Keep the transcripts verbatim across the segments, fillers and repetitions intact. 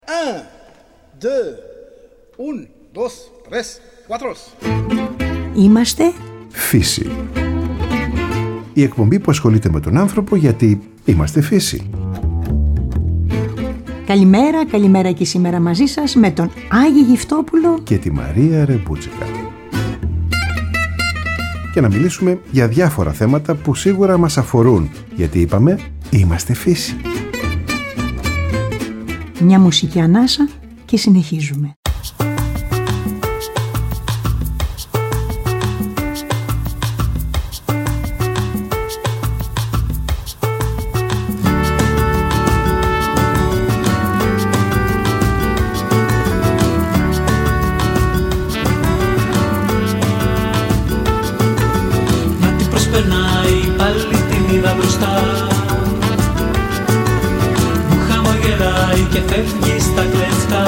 Un, deux, un, dos, tres, cuatro. Είμαστε Φύση. Η εκπομπή που ασχολείται με τον άνθρωπο γιατί είμαστε φύση. Καλημέρα, καλημέρα και σήμερα μαζί σας με τον Άγη Γυφτόπουλο Και τη Μαρία Ρεμπούτσικα. Και να μιλήσουμε για διάφορα θέματα που σίγουρα μας αφορούν, γιατί είπαμε είμαστε φύση. Μια μουσική ανάσα και συνεχίζουμε. Και φεύγει στα κλεφτά.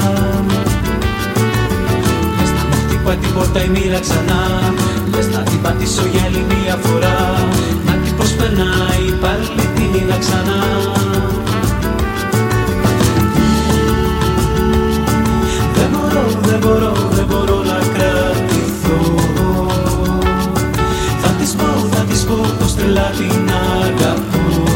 Λες να μου χτυπάει την πόρτα η μοίρα ξανά. Λες να την πατήσω για άλλη μια φορά. Να την προσπερνάει πάλι την είδα ξανά. Δεν μπορώ, δεν μπορώ, δεν μπορώ να κρατηθώ. Θα της πω, θα της πω πως τρελά την αγαπώ.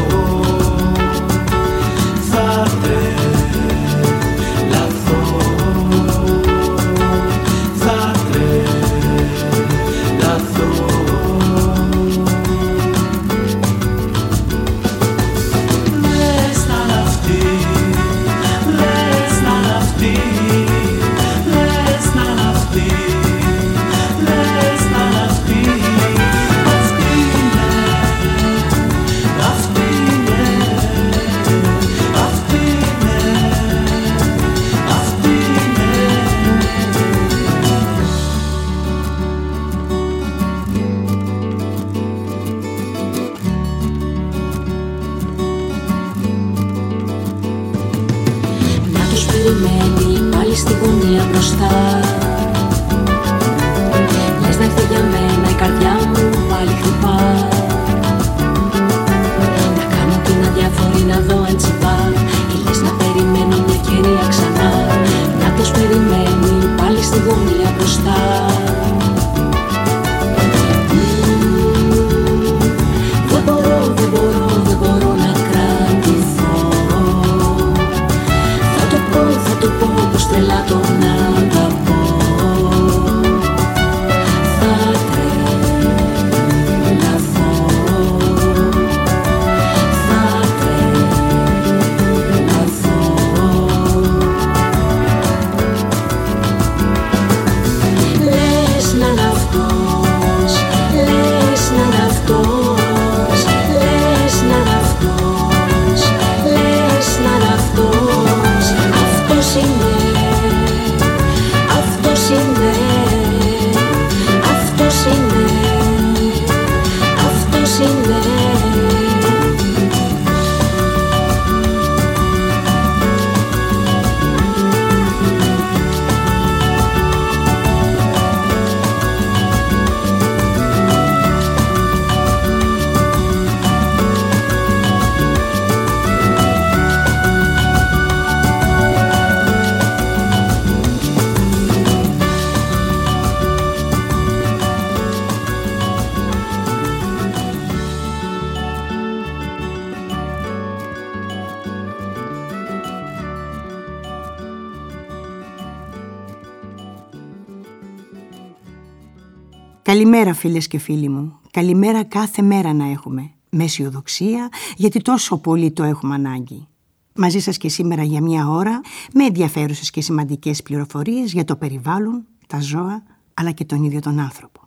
Καλημέρα φίλες και φίλοι μου. Καλημέρα κάθε μέρα να έχουμε. Με αισιοδοξία, γιατί τόσο πολύ το έχουμε ανάγκη. Μαζί σας και σήμερα για μια ώρα, με ενδιαφέρουσες και σημαντικές πληροφορίες για το περιβάλλον, τα ζώα, αλλά και τον ίδιο τον άνθρωπο.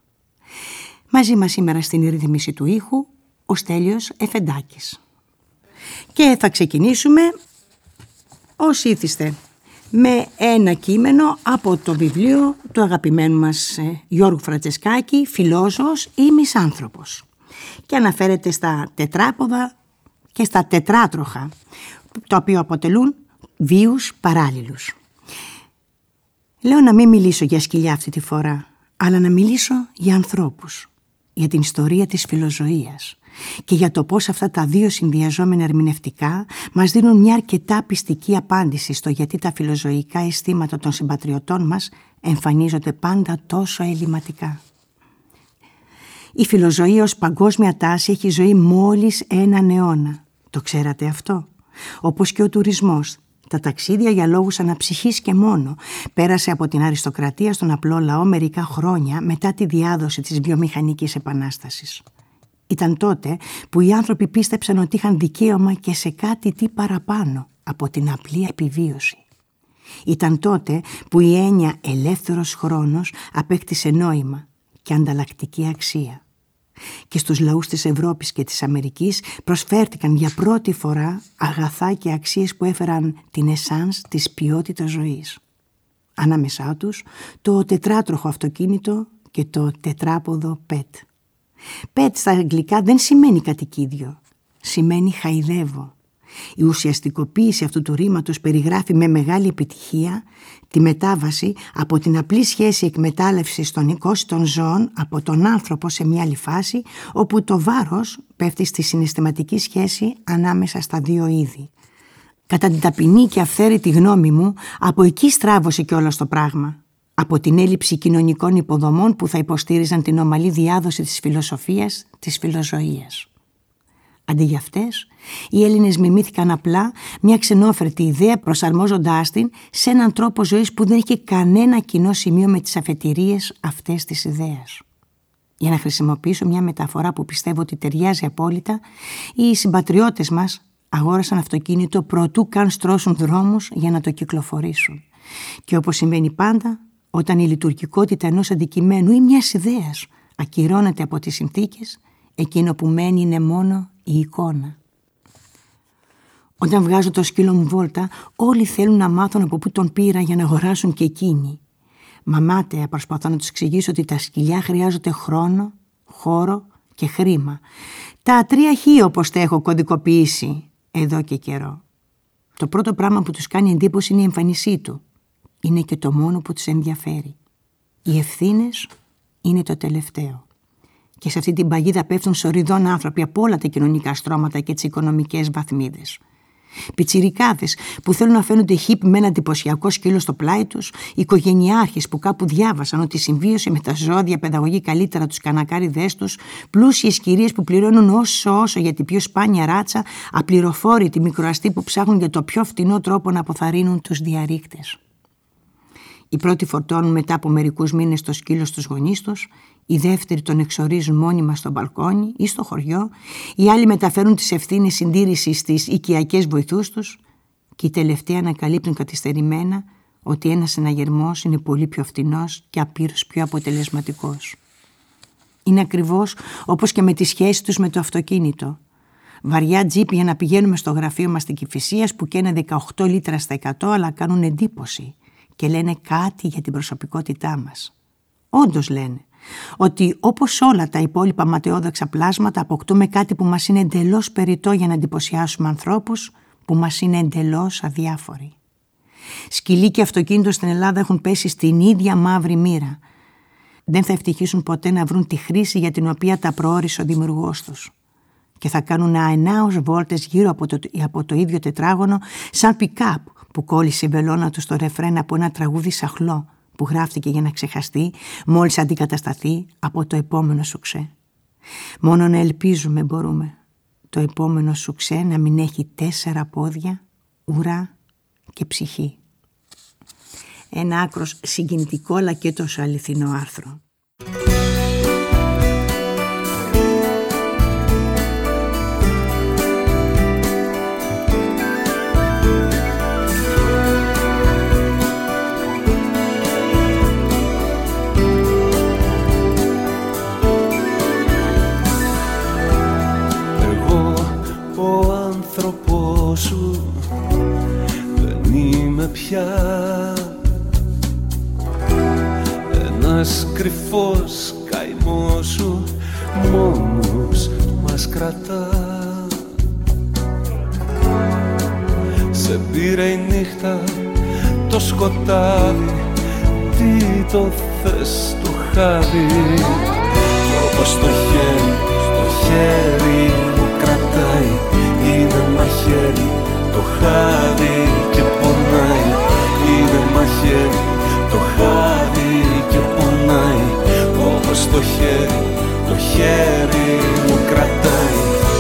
Μαζί μας σήμερα στην ρύθμιση του ήχου, ο Στέλιος Εφεντάκης. Και θα ξεκινήσουμε, ως ήθιστε, με ένα κείμενο από το βιβλίο του αγαπημένου μας Γιώργου Φραντσεσκάκη, «Φιλόζωος ή Μισάνθρωπος», και αναφέρεται στα τετράποδα και στα τετράτροχα, το οποίο αποτελούν βίους παράλληλους. Λέω να μην μιλήσω για σκυλιά αυτή τη φορά, αλλά να μιλήσω για ανθρώπους, για την ιστορία της φιλοζωίας, και για το πώς αυτά τα δύο συνδυαζόμενα ερμηνευτικά μας δίνουν μια αρκετά πιστική απάντηση στο γιατί τα φιλοζωικά αισθήματα των συμπατριωτών μας εμφανίζονται πάντα τόσο ελληματικά. Η φιλοζωία ως παγκόσμια τάση έχει ζωή μόλις έναν αιώνα. Το ξέρατε αυτό? Όπως και ο τουρισμός. Τα ταξίδια για λόγους αναψυχής και μόνο πέρασε από την αριστοκρατία στον απλό λαό μερικά χρόνια μετά τη διάδοση της βιομηχανικής επανάστασης. Ήταν τότε που οι άνθρωποι πίστεψαν ότι είχαν δικαίωμα και σε κάτι τι παραπάνω από την απλή επιβίωση. Ήταν τότε που η έννοια ελεύθερος χρόνος απέκτησε νόημα και ανταλλακτική αξία. Και στους λαούς της Ευρώπης και της Αμερικής προσφέρθηκαν για πρώτη φορά αγαθά και αξίες που έφεραν την εσάνς της ποιότητας ζωής. Ανάμεσά τους το τετράτροχο αυτοκίνητο και το τετράποδο πετ. Πετ στα αγγλικά δεν σημαίνει κατοικίδιο, σημαίνει χαϊδεύω. Η ουσιαστικοποίηση αυτού του ρήματος περιγράφει με μεγάλη επιτυχία τη μετάβαση από την απλή σχέση εκμετάλλευσης των οικόσιτων ζώων από τον άνθρωπο σε μια άλλη φάση, όπου το βάρος πέφτει στη συναισθηματική σχέση ανάμεσα στα δύο είδη. Κατά την ταπεινή και αυθαίρετη γνώμη μου, από εκεί στράβωσε κιόλας το πράγμα. Από την έλλειψη κοινωνικών υποδομών που θα υποστήριζαν την ομαλή διάδοση της φιλοσοφίας, της φιλοζωίας. Αντί για αυτές, οι Έλληνες μιμήθηκαν απλά μια ξενόφερτη ιδέα προσαρμόζοντάς την σε έναν τρόπο ζωής που δεν είχε κανένα κοινό σημείο με τις αφετηρίες αυτές της ιδέας. Για να χρησιμοποιήσω μια μεταφορά που πιστεύω ότι ταιριάζει απόλυτα, οι συμπατριώτες μας αγόρασαν αυτοκίνητο προτού καν στρώσουν δρόμους για να το κυκλοφορήσουν. Και όπως συμβαίνει πάντα, όταν η λειτουργικότητα ενός αντικειμένου ή μιας ιδέας ακυρώνεται από τις συνθήκες, εκείνο που μένει είναι μόνο η εικόνα. Όταν βγάζω το σκύλο μου βόλτα, όλοι θέλουν να μάθουν από πού τον πήρα για να αγοράσουν και εκείνοι. Μαμάταια προσπαθώ να τους εξηγήσω ότι τα σκυλιά χρειάζονται χρόνο, χώρο και χρήμα. Τα τρία χ όπως τα έχω κωδικοποιήσει εδώ και καιρό. Το πρώτο πράγμα που τους κάνει εντύπωση είναι η εμφανισή του. Είναι και το μόνο που τους ενδιαφέρει. Οι ευθύνες είναι το τελευταίο. Και σε αυτή την παγίδα πέφτουν σοριδών άνθρωποι από όλα τα κοινωνικά στρώματα και τις οικονομικές βαθμίδες. Πιτσιρικάδες που θέλουν να φαίνονται χίπ με ένα εντυπωσιακό σκύλο στο πλάι τους, οικογενειάρχες που κάπου διάβασαν ότι η συμβίωση με τα ζώα διαπαιδαγωγεί καλύτερα τους κανακάριδες τους, πλούσιες κυρίες που πληρώνουν όσο όσο για την πιο σπάνια ράτσα, απληροφόρητοι μικροαστοί που ψάχνουν για το πιο φτηνό τρόπο να αποθαρρύνουν τους διαρρήκτες. Οι πρώτοι φορτώνουν μετά από μερικούς μήνες το σκύλο στους γονείς τους, οι δεύτεροι τον εξορίζουν μόνιμα στο μπαλκόνι ή στο χωριό, οι άλλοι μεταφέρουν τις ευθύνες συντήρησης στις οικιακές βοηθούς τους και οι τελευταίοι ανακαλύπτουν καθυστερημένα ότι ένας συναγερμός είναι πολύ πιο φτηνός και απείρως πιο αποτελεσματικός. Είναι ακριβώς όπως και με τη σχέση τους με το αυτοκίνητο. Βαριά τζιπ για να πηγαίνουμε στο γραφείο μας στην Κηφισίας που καίνε δεκαοκτώ λίτρα στα εκατό, αλλά κάνουν εντύπωση και λένε κάτι για την προσωπικότητά μας. Όντως λένε ότι όπως όλα τα υπόλοιπα ματαιόδοξα πλάσματα αποκτούμε κάτι που μας είναι εντελώς περιττό για να εντυπωσιάσουμε ανθρώπους που μας είναι εντελώς αδιάφοροι. Σκυλί και αυτοκίνητο στην Ελλάδα έχουν πέσει στην ίδια μαύρη μοίρα. Δεν θα ευτυχήσουν ποτέ να βρουν τη χρήση για την οποία τα προώρισε ο δημιουργός τους. Και θα κάνουν αενάως βόλτες γύρω από το, από το ίδιο τετράγωνο σαν pick-up που κόλλησε η βελόνα του στο ρεφρέν από ένα τραγούδι σαχλό που γράφτηκε για να ξεχαστεί μόλις αντικατασταθεί από το επόμενο σουξέ. Μόνο να ελπίζουμε μπορούμε το επόμενο σουξέ να μην έχει τέσσερα πόδια, ουρά και ψυχή. Ένα άκρος συγκινητικό αλλά και τόσο αληθινό άρθρο. Σου δεν είμαι πια ένας κρυφός καημός σου μόνος μας κρατά. Σε πήρε η νύχτα το σκοτάδι, τι το θες το χάδι, όπως το χέρι στο το χέρι μου κρατάει, είναι μαχαίρι, το χάδι και πονάει. Είναι μαχαίρι, το χάδι και πονάει. Όπως το χέρι, το χέρι μου κρατάει.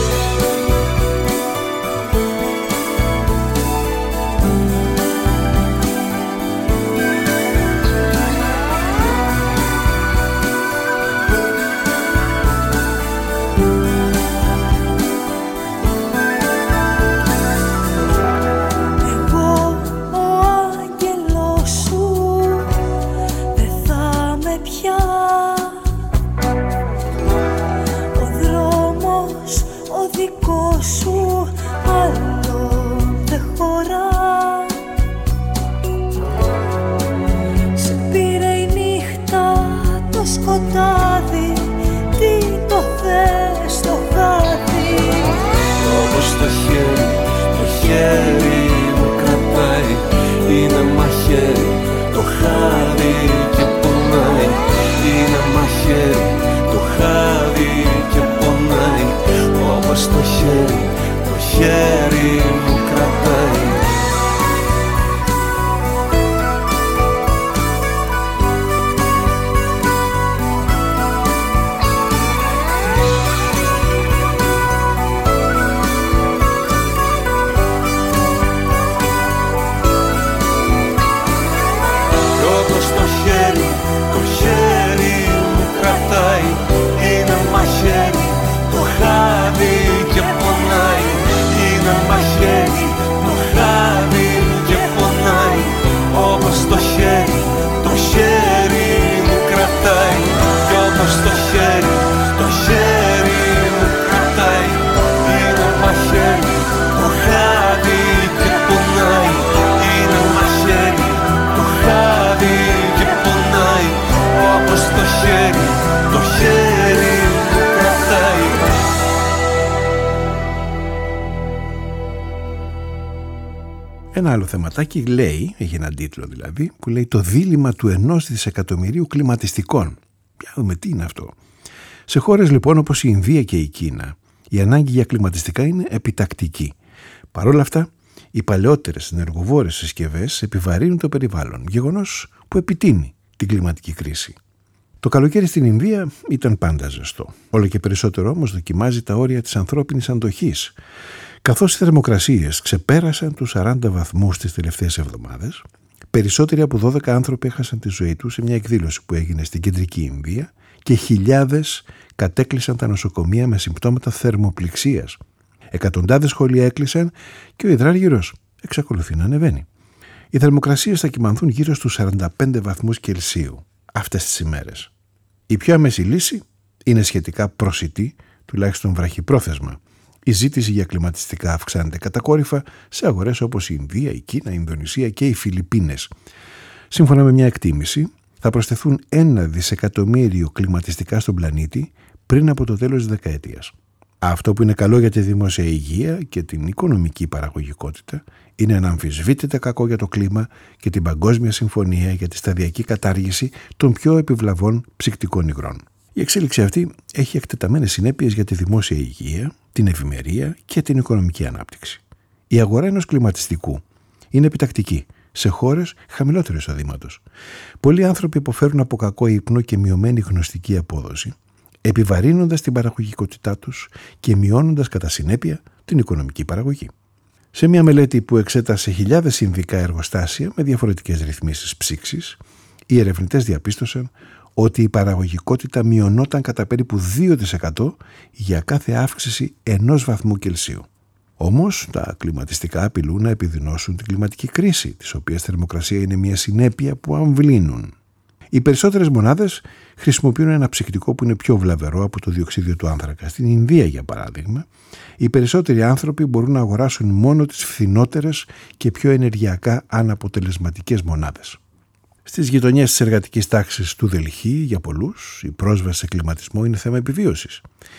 Ένα άλλο θεματάκι λέει, έχει έναν τίτλο δηλαδή, που λέει «Το δίλημμα του ενός δισεκατομμυρίου κλιματιστικών». Για δούμε τι είναι αυτό. Σε χώρες λοιπόν όπως η Ινδία και η Κίνα, η ανάγκη για κλιματιστικά είναι επιτακτική. Παρ' όλα αυτά, οι παλαιότερες ενεργοβόρες συσκευές επιβαρύνουν το περιβάλλον, γεγονός που επιτείνει την κλιματική κρίση. Το καλοκαίρι στην Ινδία ήταν πάντα ζεστό. Όλο και περισσότερο όμως δοκιμάζει τα όρια της ανθρώπινης αντοχής. Καθώς οι θερμοκρασίες ξεπέρασαν τους σαράντα βαθμούς τις τελευταίες εβδομάδες, περισσότεροι από δώδεκα άνθρωποι έχασαν τη ζωή τους σε μια εκδήλωση που έγινε στην κεντρική Ινδία και χιλιάδες κατέκλυσαν τα νοσοκομεία με συμπτώματα θερμοπληξίας. Εκατοντάδες σχολεία έκλεισαν και ο υδράργυρος εξακολουθεί να ανεβαίνει. Οι θερμοκρασίες θα κυμανθούν γύρω στους σαράντα πέντε βαθμούς Κελσίου αυτές τις ημέρες. Η πιο άμεση λύση είναι σχετικά προσιτή, τουλάχιστον βραχυπρόθεσμα. Η ζήτηση για κλιματιστικά αυξάνεται κατακόρυφα σε αγορές όπως η Ινδία, η Κίνα, η Ινδονησία και οι Φιλιππίνες. Σύμφωνα με μια εκτίμηση, θα προσθεθούν ένα δισεκατομμύριο κλιματιστικά στον πλανήτη πριν από το τέλος της δεκαετίας. Αυτό που είναι καλό για τη δημόσια υγεία και την οικονομική παραγωγικότητα είναι αναμφισβήτητα κακό για το κλίμα και την Παγκόσμια Συμφωνία για τη σταδιακή κατάργηση των πιο επιβλαβών ψυκτικών υγρών. Η εξέλιξη αυτή έχει εκτεταμένες συνέπειες για τη δημόσια υγεία, την ευημερία και την οικονομική ανάπτυξη. Η αγορά ενός κλιματιστικού είναι επιτακτική σε χώρες χαμηλότερου εισοδήματος. Πολλοί άνθρωποι υποφέρουν από κακό ύπνο και μειωμένη γνωστική απόδοση, επιβαρύνοντας την παραγωγικότητά τους και μειώνοντας κατά συνέπεια την οικονομική παραγωγή. Σε μια μελέτη που εξέτασε χιλιάδες ινδικά εργοστάσια με διαφορετικές ρυθμίσεις ψήξης, οι ερευνητές διαπίστωσαν ότι η παραγωγικότητα μειωνόταν κατά περίπου δύο τοις εκατό για κάθε αύξηση ενός βαθμού Κελσίου. Όμως, τα κλιματιστικά απειλούν να επιδεινώσουν την κλιματική κρίση, της οποίας θερμοκρασία είναι μια συνέπεια που αμβλύνουν. Οι περισσότερες μονάδες χρησιμοποιούν ένα ψυκτικό που είναι πιο βλαβερό από το διοξείδιο του άνθρακα. Στην Ινδία, για παράδειγμα, οι περισσότεροι άνθρωποι μπορούν να αγοράσουν μόνο τις φθηνότερες και πιο ενεργειακά αναποτελεσματικές μονάδες. Στις γειτονιές της εργατικής τάξης του Δελχή, για πολλούς, η πρόσβαση σε κλιματισμό είναι θέμα επιβίωσης.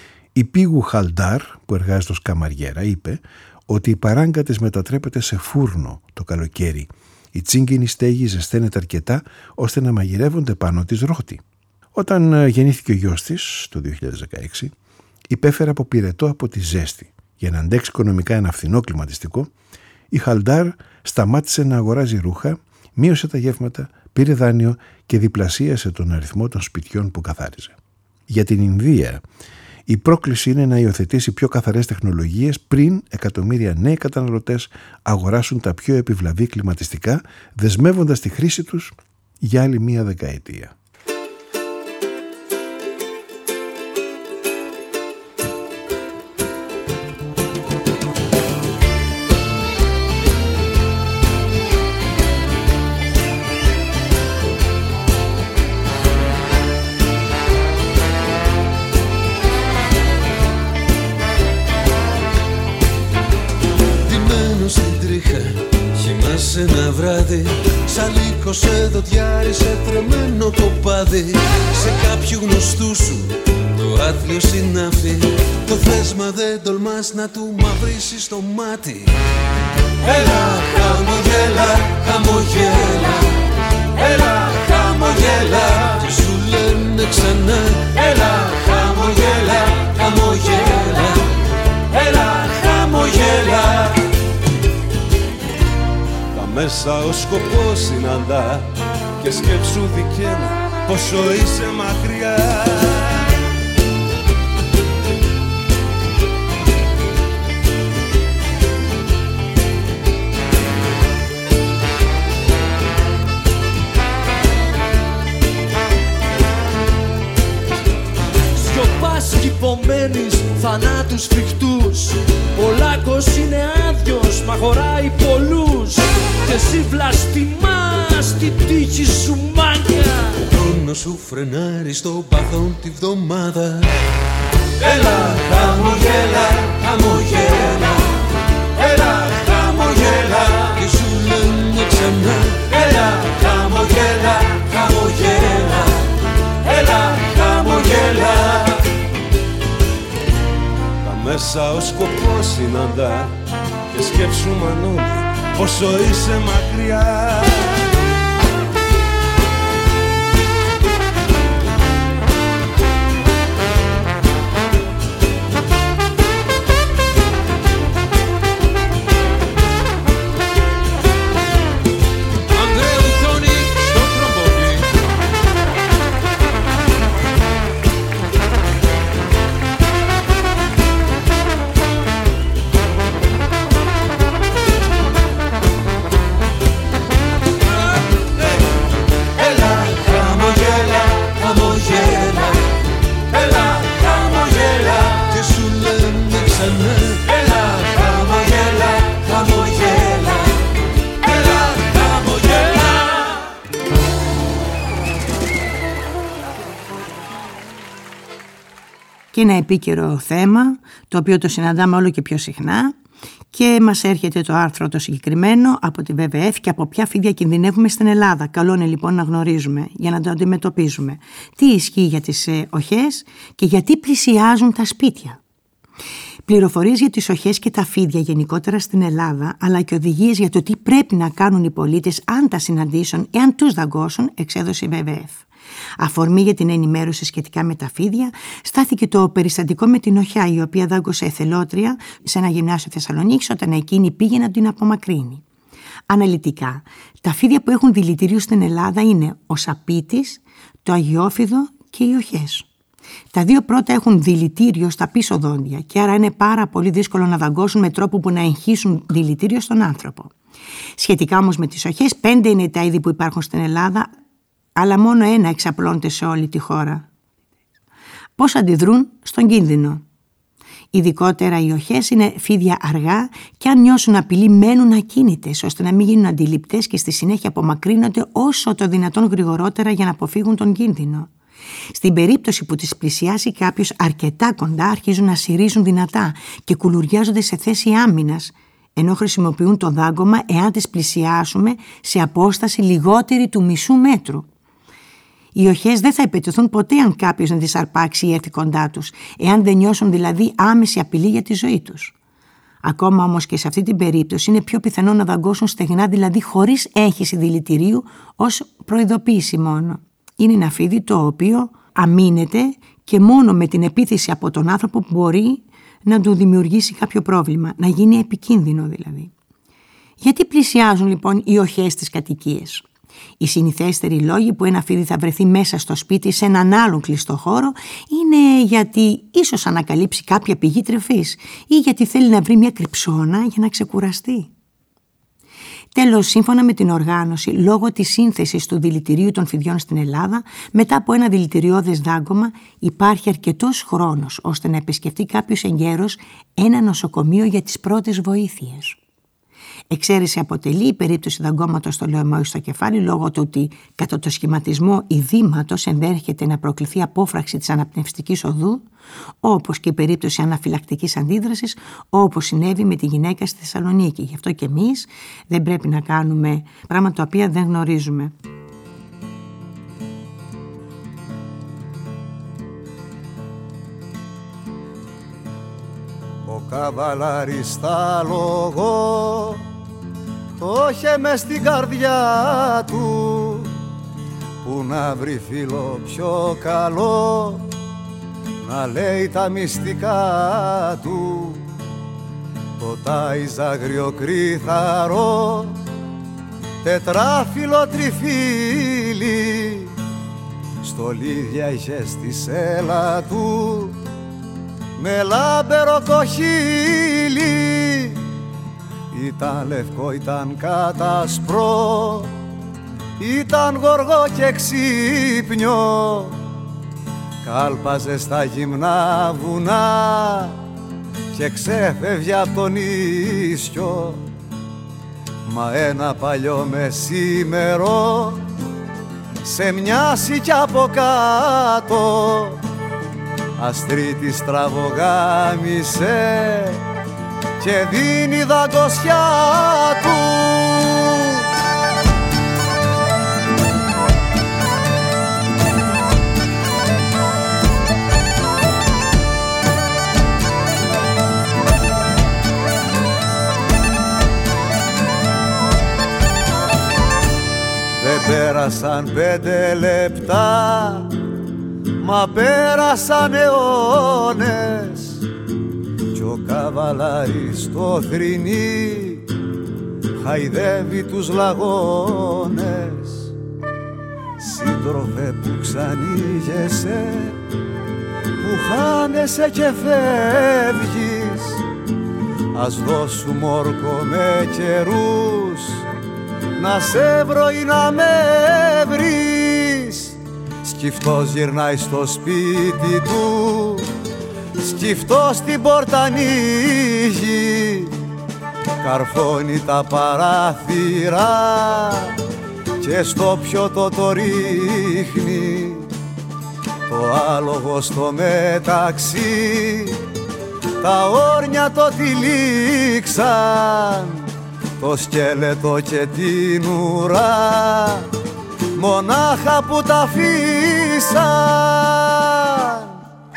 Η Πίγου Χαλντάρ, που εργάζεται ως καμαριέρα, είπε ότι η παράγκα της μετατρέπεται σε φούρνο το καλοκαίρι. Η τσίγκινη στέγη ζεσταίνεται αρκετά ώστε να μαγειρεύονται πάνω της ρότι. Όταν γεννήθηκε ο γιος της το δύο χιλιάδες δεκαέξι, υπέφερε από πυρετό από τη ζέστη. Για να αντέξει οικονομικά ένα φθηνό κλιματιστικό, η Χαλντάρ σταμάτησε να αγοράζει ρούχα, μείωσε τα γεύματα, πήρε δάνειο και διπλασίασε τον αριθμό των σπιτιών που καθάριζε. Για την Ινδία, η πρόκληση είναι να υιοθετήσει πιο καθαρές τεχνολογίες πριν εκατομμύρια νέοι καταναλωτές αγοράσουν τα πιο επιβλαβή κλιματιστικά, δεσμεύοντας τη χρήση τους για άλλη μία δεκαετία. Ένα βράδυ, σαν λύκο σε δοντιάρι, σε τρεμένο κοπάδι, σε κάποιου γνωστού σου το άθλιο συνάφι. Το θέσμα δεν τολμάς να του μαυρίσεις το μάτι. Έλα χαμογέλα, χαμογέλα, έλα χαμογέλα, και σου λένε ξανά. Έλα χαμογέλα, χαμογέλα, έλα χαμογέλα. Μέσα ο σκοπός συναντά και σκέψου δικαίνα πόσο είσαι μακριά. Σιωπάς κι υπομένεις θανάτους φρικτούς. Ο λάκκος είναι άδειος, μα χωράει πολλούς. Και εσύ βλαστημάς την τύχη σου μάγια. Ο χρόνος σου φρενάρει στο παθόν τη βδομάδα. Έλα χαμογέλα, χαμογέλα, έλα χαμογέλα, και σου λένε ξανά. Έλα χαμογέλα, χαμογέλα, έλα χαμογέλα. Τα μέσα ο σκοπός συναντά και σκέψου μανώλη πόσο είσαι μακριά. Και ένα επίκαιρο θέμα, το οποίο το συναντάμε όλο και πιο συχνά, και μας έρχεται το άρθρο το συγκεκριμένο από τη βι βι εφ και από ποια φίδια κινδυνεύουμε στην Ελλάδα. Καλό είναι λοιπόν να γνωρίζουμε για να το αντιμετωπίζουμε. Τι ισχύει για τις ε, οχές και γιατί πλησιάζουν τα σπίτια. Πληροφορίες για τις οχές και τα φίδια γενικότερα στην Ελλάδα, αλλά και οδηγίες για το τι πρέπει να κάνουν οι πολίτες αν τα συναντήσουν ή αν τους δαγκώσουν, εξέδωσε η βι βι εφ. Αφορμή για την ενημέρωση σχετικά με τα φίδια στάθηκε το περιστατικό με την οχιά, η οποία δάγκωσε εθελότρια σε ένα γυμνάσιο Θεσσαλονίκης όταν εκείνη πήγε να την απομακρύνει. Αναλυτικά, τα φίδια που έχουν δηλητήριο στην Ελλάδα είναι ο σαπίτης, το αγιόφιδο και οι οχές. Τα δύο πρώτα έχουν δηλητήριο στα πίσω δόντια και άρα είναι πάρα πολύ δύσκολο να δαγκώσουν με τρόπο που να εγχύσουν δηλητήριο στον άνθρωπο. Σχετικά όμως με τις οχές, πέντε είναι τα είδη που υπάρχουν στην Ελλάδα, αλλά μόνο ένα εξαπλώνεται σε όλη τη χώρα. Πώς αντιδρούν στον κίνδυνο? Ειδικότερα οι οχές είναι φίδια αργά και αν νιώσουν απειλή μένουν ακίνητες ώστε να μην γίνουν αντιληπτές και στη συνέχεια απομακρύνονται όσο το δυνατόν γρηγορότερα για να αποφύγουν τον κίνδυνο. Στην περίπτωση που τις πλησιάσει κάποιος αρκετά κοντά αρχίζουν να συρίζουν δυνατά και κουλουριάζονται σε θέση άμυνας, ενώ χρησιμοποιούν το δάγκωμα εάν τις πλησιάσουμε σε απόσταση λιγότερη του μισού μέτρου. Οι οχές δεν θα επιτεθούν ποτέ αν κάποιος να τις αρπάξει ή έρθει κοντά τους, εάν δεν νιώσουν δηλαδή άμεση απειλή για τη ζωή τους. Ακόμα όμως και σε αυτή την περίπτωση είναι πιο πιθανό να δαγκώσουν στεγνά, δηλαδή χωρίς έγχυση δηλητηρίου, ως προειδοποίηση μόνο. Είναι ένα φίδι το οποίο αμήνεται και μόνο με την επίθεση από τον άνθρωπο μπορεί να του δημιουργήσει κάποιο πρόβλημα, να γίνει επικίνδυνο δηλαδή. Γιατί πλησιάζουν λοιπόν οι οχές στις κατοικίες? Οι συνηθέστεροι λόγοι που ένα φίδι θα βρεθεί μέσα στο σπίτι σε έναν άλλον κλειστό χώρο είναι γιατί ίσως ανακαλύψει κάποια πηγή τροφής ή γιατί θέλει να βρει μια κρυψώνα για να ξεκουραστεί. Τέλος, σύμφωνα με την οργάνωση, λόγω της σύνθεσης του δηλητηρίου των φιδιών στην Ελλάδα, μετά από ένα δηλητηριώδες δάγκωμα υπάρχει αρκετός χρόνος ώστε να επισκεφτεί κάποιος εγκαίρος ένα νοσοκομείο για τις πρώτες βοήθειες. Εξαίρεση αποτελεί η περίπτωση δαγκώματος στο λαιμό στο κεφάλι λόγω του ότι κατά το σχηματισμό ειδήματος ενδέχεται να προκληθεί απόφραξη της αναπνευστικής οδού, όπως και η περίπτωση αναφυλακτικής αντίδρασης, όπως συνέβη με τη γυναίκα στη Θεσσαλονίκη. Γι' αυτό και εμείς δεν πρέπει να κάνουμε πράγματα τα οποία δεν γνωρίζουμε. Ο καβαλάρης τα λόγο το είχε μες στην καρδιά του, που να βρει φίλο πιο καλό να λέει τα μυστικά του. Το τάιζ αγριοκρίθαρο τετράφυλλο τριφύλι, στολίδια είχε στη σέλα του με λάμπερο κοχύλι. Ήταν λευκό, ήταν κατασπρό, ήταν γοργό και ξύπνιο, κάλπαζε στα γυμνά βουνά και ξέφευγε απ' τον ίσιο. Μα ένα παλιό μεσήμερο σε μοιάσει κι από κάτω, αστρίτη στραβογάμισε και δίνει δαγκωσιά του. Δεν πέρασαν πέντε λεπτά, μα πέρασαν αιώνες, κι ο καβαλάρης στο θρηνί χαϊδεύει τους λαγώνες. Σύντροφε που ξανήγεσαι, που χάνεσαι και φεύγεις, ας δώσουμε όρκο με καιρούς να σε βρω ή να με βρεις. Σκυφτός γυρνάει στο σπίτι του, σκυφτός την πόρτα ανοίγει, καρφώνει τα παράθυρα και στο πιωτό το ρίχνει. Το άλογο στο μεταξύ τα όρνια το τυλίξαν, το σκέλετο και την ουρά μονάχα που τα αφήσαν.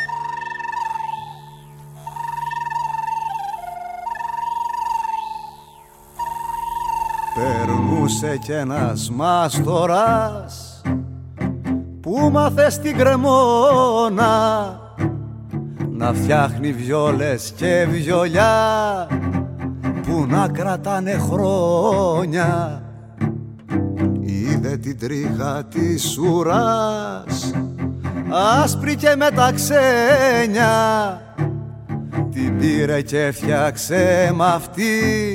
Περνούσε κι ένας μάστορας που μάθε στην Κρεμόνα να φτιάχνει βιόλες και βιολιά που να κρατάνε χρόνια. Είδε την τρίχα της ουράς άσπρη και με τα ξένια, την πήρε και φτιάξε μ' αυτή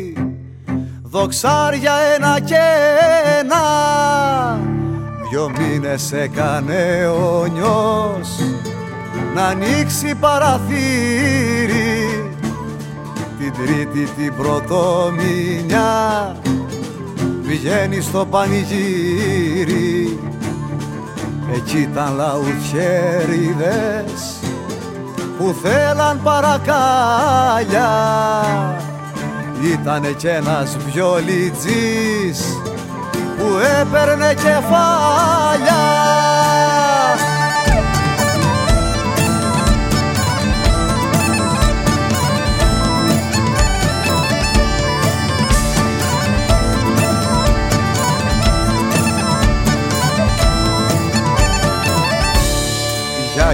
δοξάρια ένα και ένα. Δυο μήνες έκανε ο νιός να ανοίξει παραθύρι, την τρίτη την πρωτομηνιά βγαίνει στο πανηγύρι. Εκεί ήταν λαουτιέριδες που θέλαν παρακάλια, ήτανε κι ένας βιολιτζής που έπαιρνε κεφάλια.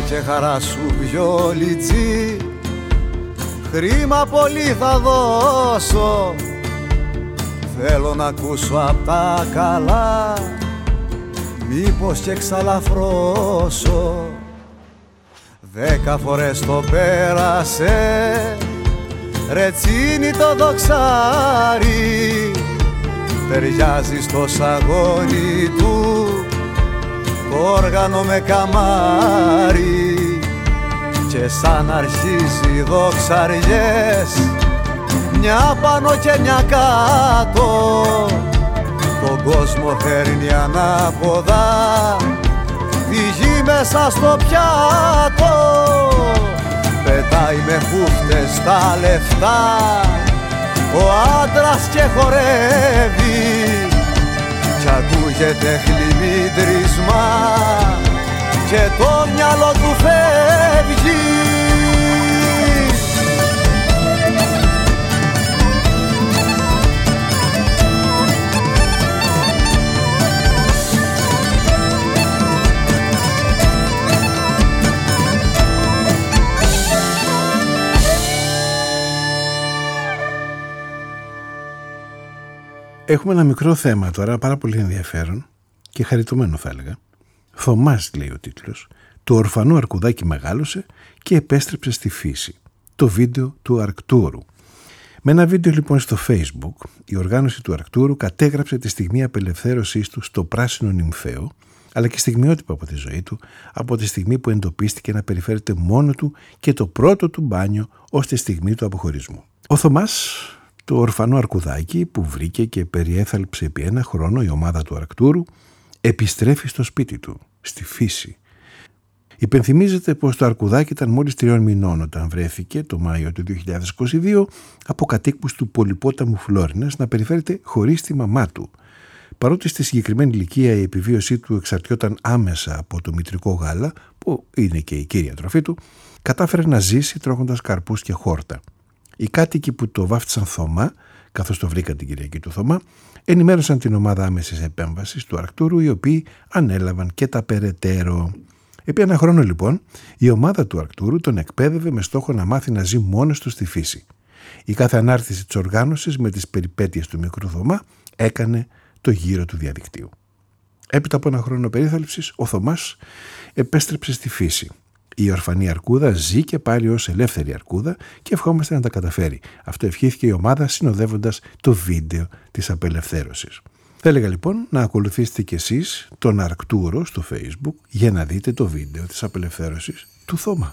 και χαρά σου βιολιτζή, χρήμα πολύ θα δώσω, θέλω να ακούσω απ' τα καλά, μήπως και ξαλαφρώσω. Δέκα φορές το πέρασε, ρετσίνι το δοξάρι, ταιριάζει στο σαγόνι του το όργανο με καμάρι, και σαν αρχίζει δοξαριές, μια πάνω και μια κάτω, τον κόσμο φέρνει ανάποδα, τη γη μέσα στο πιάτο, πετάει με χούφτες τα λεφτά ο άντρας και χορεύει, κι ακούγεται χλιμίτρισμα και το μυαλό του φεύγει. Έχουμε ένα μικρό θέμα τώρα, πάρα πολύ ενδιαφέρον και χαριτωμένο θα έλεγα. Θωμάς λέει ο τίτλος. Το ορφανό αρκουδάκι μεγάλωσε και επέστρεψε στη φύση. Το βίντεο του Αρκτούρου. Με ένα βίντεο λοιπόν στο Facebook, η οργάνωση του Αρκτούρου κατέγραψε τη στιγμή απελευθέρωσής του στο πράσινο νυμφαίο, αλλά και στιγμιότυπα από τη ζωή του, από τη στιγμή που εντοπίστηκε να περιφέρεται μόνο του και το πρώτο του μπάνιο ως τη στιγμή του αποχωρισμού. Ο Θωμάς, το ορφανό αρκουδάκι που βρήκε και περιέθαλψε επί ένα χρόνο η ομάδα του Αρκτούρου, επιστρέφει στο σπίτι του, στη φύση. Υπενθυμίζεται πως το αρκουδάκι ήταν μόλις τριών μηνών όταν βρέθηκε το Μάιο του δύο χιλιάδες είκοσι δύο από κατοίκους του πολυπόταμου Φλόρινας να περιφέρεται χωρίς τη μαμά του. Παρότι στη συγκεκριμένη ηλικία η επιβίωσή του εξαρτιόταν άμεσα από το μητρικό γάλα, που είναι και η κύρια τροφή του, κατάφερε να ζήσει τρώγοντας καρπούς και χόρτα. Οι κάτοικοι που το βάφτισαν Θωμά, καθώς το βρήκαν την Κυριακή του Θωμά, ενημέρωσαν την ομάδα άμεσης επέμβασης του Αρκτούρου, οι οποίοι ανέλαβαν και τα περαιτέρω. Επί ένα χρόνο λοιπόν, η ομάδα του Αρκτούρου τον εκπαίδευε με στόχο να μάθει να ζει μόνος του στη φύση. Η κάθε ανάρτηση της οργάνωσης με τις περιπέτειες του μικρού Θωμά έκανε το γύρο του διαδικτύου. Έπειτα από ένα χρόνο περίθαλψης, ο Θωμάς επέστρεψε στη φύση. Η ορφανή αρκούδα ζει και πάλι ως ελεύθερη αρκούδα και ευχόμαστε να τα καταφέρει. Αυτό ευχήθηκε η ομάδα συνοδεύοντας το βίντεο της απελευθέρωσης. Θα έλεγα λοιπόν να ακολουθήσετε κι εσείς τον Αρκτούρο στο Facebook για να δείτε το βίντεο της απελευθέρωσης του Θωμά.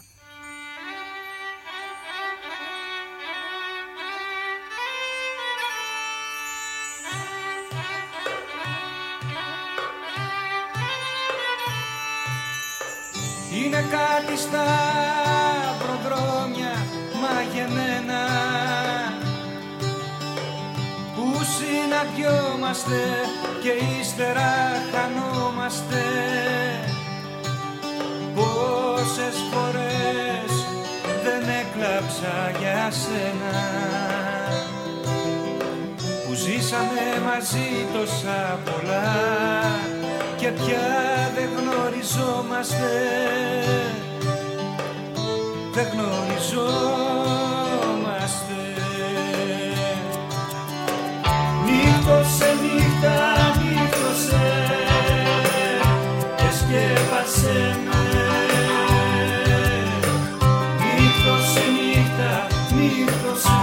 Είναι κάτι στα προδρόμια μαγεμένα που συναντιόμαστε και ύστερα χανόμαστε. Πόσες φορές δεν έκλαψα για σένα που ζήσαμε μαζί τόσα πολλά και πια δεν γνωριζόμαστε, δεν γνωριζόμαστε. Νύχτωσε νύχτα, νύχτωσε και σκέπασε με. Νύχτωσε νύχτα, νύχτωσε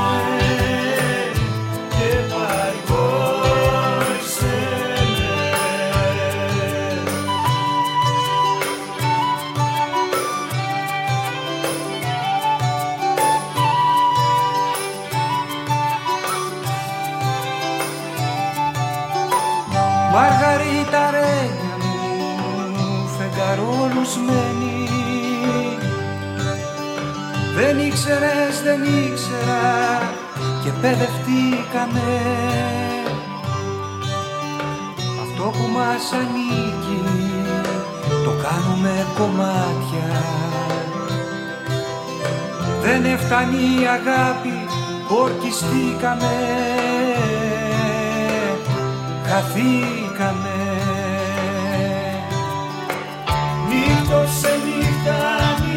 και παρηγόρησε. Μαργαρίτα ρένια μου, φεγγαρόλουσμένη. Δεν ήξερες, δεν ήξερα και παιδευτήκαμε. Αυτό που μας ανήκει το κάνουμε κομμάτια. Δεν έφτανε η αγάπη, ορκιστήκαμε. Χαθήκαμε. Νύχτωσε νύχτα,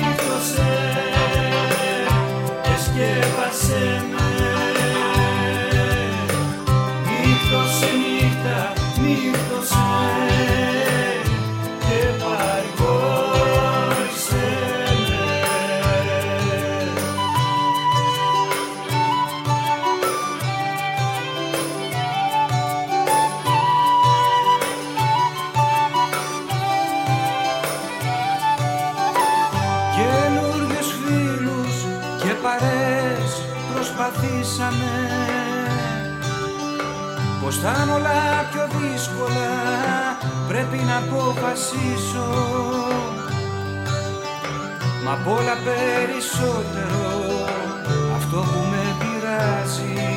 ζήσαμε, πως θα είναι όλα πιο δύσκολα, πρέπει να αποφασίσω. Μα απ' όλα περισσότερο αυτό που με πειράζει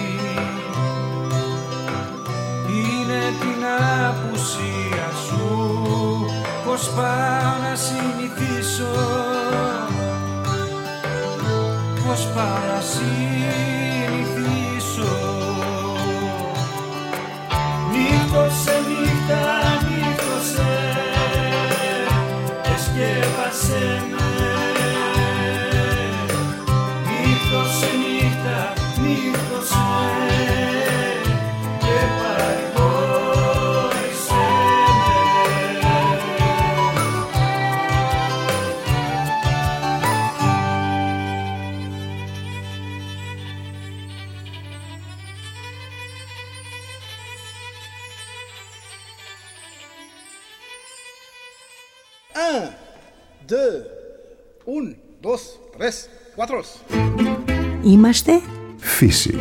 είναι την απουσία σου, πως πάω να συνηθίσω, πως πάω να συνηθίσω. Νύχτωσε νύχτα, νύχτωσε και σκέπασε με. Νύχτωσε νύχτα, νύχτωσε και παρηγόρησε Un, deux, un, dos, tres, cuatro. Είμαστε Φύση.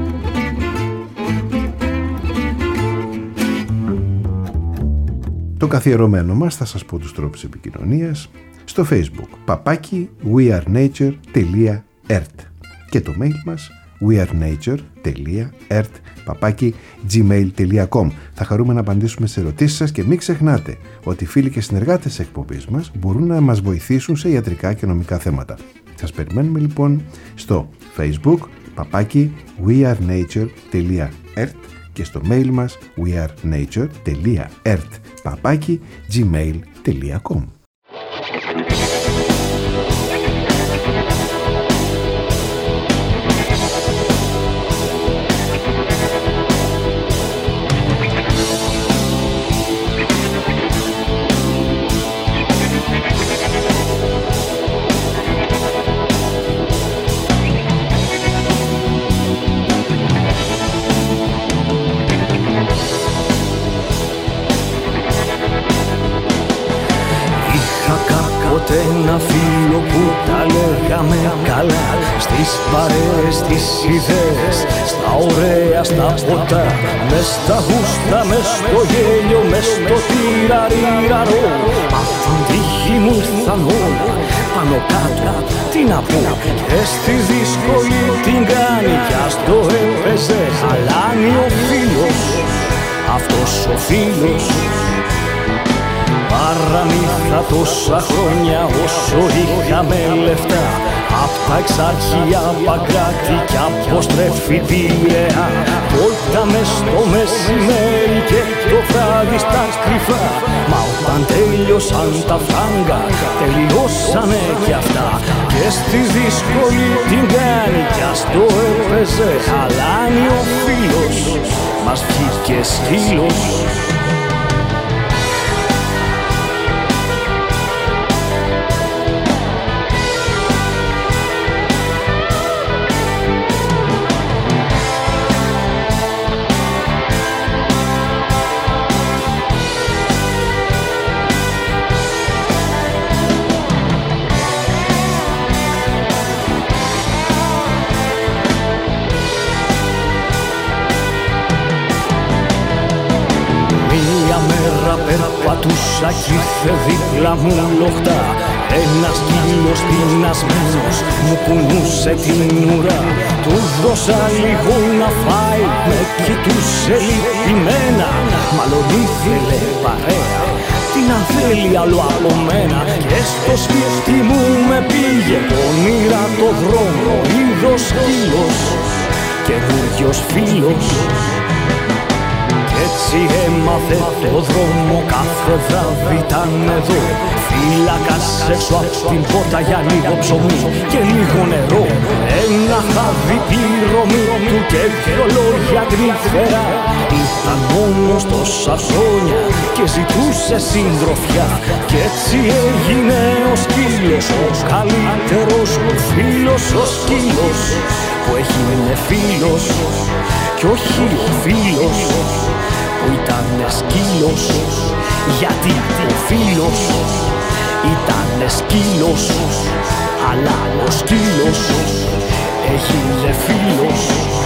Το καθιερωμένο μας θα σας πω τους τρόπους επικοινωνίας στο Facebook παπάκι wearenature.ert και το mail μας wearenature.ert παπάκι gmail.com. Θα χαρούμε να απαντήσουμε σε ερωτήσεις σας και μην ξεχνάτε ότι οι φίλοι και συνεργάτες της εκπομπής μας μπορούν να μας βοηθήσουν σε ιατρικά και νομικά θέματα. Σας περιμένουμε λοιπόν στο Facebook παπάκι wearenature.ert και στο mail μας wearenature.ert παπάκι gmail.com. Ένα φίλο που τα λέγαμε καλά, στις παρέες, στις ιδέες, στα ωραία, στα ποτά, μες στα γούστα, μες στο γέλιο, μες στο τυραριραρό. Απ' την τύχη μου ήρθαν όλα, πάνω κάτω, τι να πω, και στη δύσκολη την κάνει κι ας το έπαιζε. Χαλάνει ο φίλος, αυτός ο φίλος. Παραμύθα τόσα χρόνια όσο είχαμε λεφτά, απ' τα εξάρχεια Παγκράτη κι αποστρέφει τη Λεά. Βόλτα μες στο μεσημέρι και το βράδυ στα κρυφά, μα όταν τέλειωσαν τα φράγκα τελειώσανε κι αυτά. Και στη δύσκολη την κάνει κι ας το έπαιζε. Χαλάνει ο φίλος, μας βγήκε σκύλος. Περπατούσα κι ήρθε δίπλα μου λοχτά, ένας σκύλος πεινασμένος μου κουνούσε την ουρά. Του δώσα λίγο να φάει, με κοιτούσε λυπημένα, μάλλον ήθελε παρέα, τι να θέλει άλλο από μένα. Και στο σπίτι μου με πήγε πονηρά το δρόμο, είδος σκύλος, καινούριος φίλος. Έτσι έμαθε το δρόμο, κάθε βράδυ ήταν εδώ. Φύλακας έξω απ' την πόρτα για λίγο ψωμί και λίγο νερό. Ένα χάδι πυρωμή του και δυο λόγια τρυφερά. Ήταν μόνος τόσα χρόνια και ζητούσε συντροφιά. Κι έτσι έγινε ο σκύλος, ο καλύτερος μου φίλος. Ο σκύλος που έγινε φίλος κι όχι φίλος που ήτανε σκύλος, γιατί ο φίλος ήτανε σκύλος, αλλά ο σκύλος έγινε φίλος.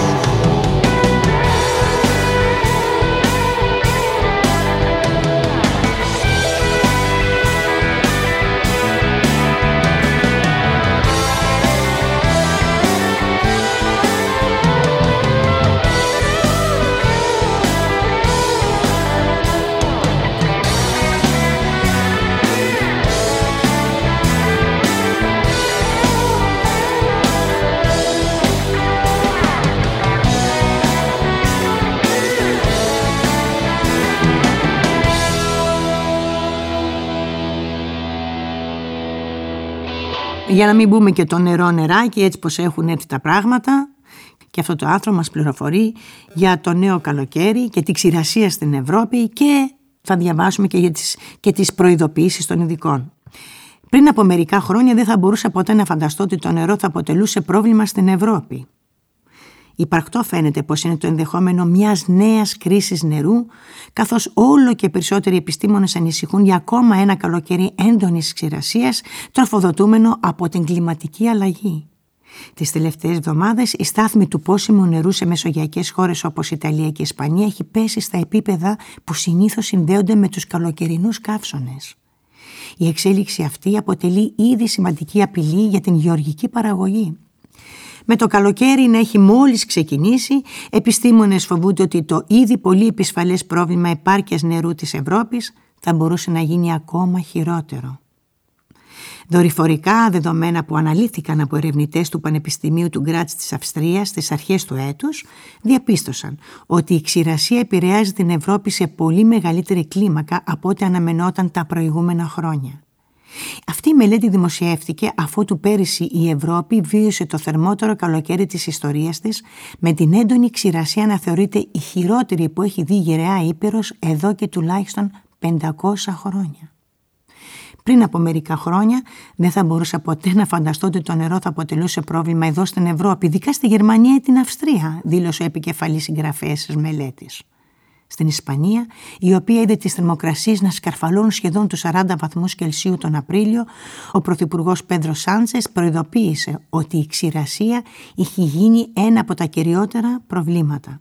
Για να μην μπούμε και το νερό νεράκι, έτσι πως έχουν έρθει τα πράγματα. Και αυτό το άρθρο μας πληροφορεί για το νέο καλοκαίρι και τη ξηρασία στην Ευρώπη και θα διαβάσουμε και για τις, και τις προειδοποιήσεις των ειδικών. Πριν από μερικά χρόνια δεν θα μπορούσα ποτέ να φανταστώ ότι το νερό θα αποτελούσε πρόβλημα στην Ευρώπη. Υπαρκτό φαίνεται πως είναι το ενδεχόμενο μιας νέας κρίσης νερού, καθώς όλο και περισσότεροι επιστήμονες ανησυχούν για ακόμα ένα καλοκαίρι έντονης ξηρασίας, τροφοδοτούμενο από την κλιματική αλλαγή. Τις τελευταίες εβδομάδες η στάθμη του πόσιμου νερού σε μεσογειακές χώρες όπως Ιταλία και Ισπανία έχει πέσει στα επίπεδα που συνήθως συνδέονται με τους καλοκαιρινούς καύσωνες. Η εξέλιξη αυτή αποτελεί ήδη σημαντική απειλή για την γεωργική παραγωγή. Με το καλοκαίρι να έχει μόλις ξεκινήσει, επιστήμονες φοβούνται ότι το ήδη πολύ επισφαλές πρόβλημα επάρκειας νερού της Ευρώπης θα μπορούσε να γίνει ακόμα χειρότερο. Δορυφορικά δεδομένα που αναλύθηκαν από ερευνητές του Πανεπιστημίου του Γκράτς της Αυστρίας στις αρχές του έτους διαπίστωσαν ότι η ξηρασία επηρεάζει την Ευρώπη σε πολύ μεγαλύτερη κλίμακα από ό,τι αναμενόταν τα προηγούμενα χρόνια. Αυτή η μελέτη δημοσιεύτηκε αφότου πέρυσι η Ευρώπη βίωσε το θερμότερο καλοκαίρι της ιστορίας της, με την έντονη ξηρασία να θεωρείται η χειρότερη που έχει δει η γεραιά Ήπειρος εδώ και τουλάχιστον πεντακόσια χρόνια. Πριν από μερικά χρόνια δεν θα μπορούσα ποτέ να φανταστώ ότι το νερό θα αποτελούσε πρόβλημα εδώ στην Ευρώπη, ειδικά στη Γερμανία ή την Αυστρία, δήλωσε ο επικεφαλής συγγραφέας της μελέτης. Στην Ισπανία, η οποία είδε τις θερμοκρασίες να σκαρφαλώνουν σχεδόν τους σαράντα βαθμούς Κελσίου τον Απρίλιο, ο πρωθυπουργός Πέντρο Σάντσες προειδοποίησε ότι η ξηρασία είχε γίνει ένα από τα κυριότερα προβλήματα.